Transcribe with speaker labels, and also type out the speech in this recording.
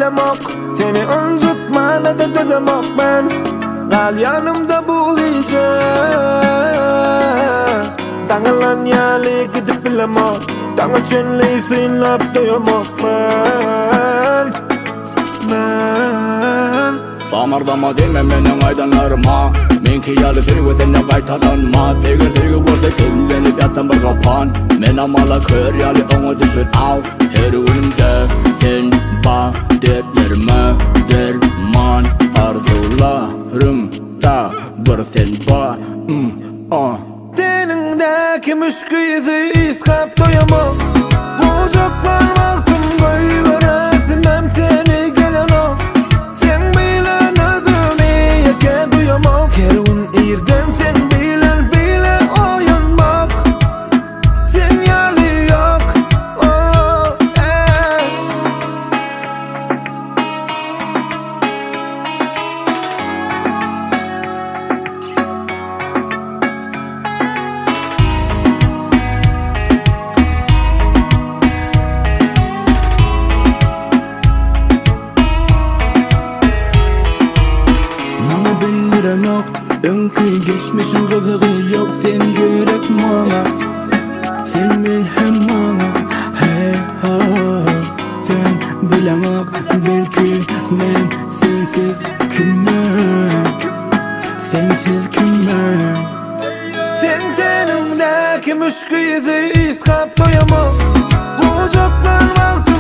Speaker 1: bilemok. Seni incitmana da dözemok ben. Gal yanımda bu gece. Dağılan yali gidip bilemok. Dağı çenli sinlap doyamok ben.
Speaker 2: Samardama deme menin aydanlarıma. Menki yalı sürgü sene kaytalanma. Pegir sürgü borsa kellenip yatan bir kapan. Men amala kör yalı onu düşür av. Her günümde sen derme derman. Arzularımda bir sen
Speaker 1: Tenindeki müşkü yüzü iskap doyamam. Kucaklar vaktim koyuveresimem seni gelen o. Sen bilen özümü yeke duyamam. Kerun irden sen bilen bile oyun bak. Sen yali yok. Oh,
Speaker 2: yok. Önkü geçmişin kızığı yok. Sen gerek bana. Sen milhem bana. Hey ha. Sen bilemek belki men sensiz kimmen. Sensiz kimmen.
Speaker 1: sen tenindeki müşkü yüzü iskap doyamam. Kucaklar vaktim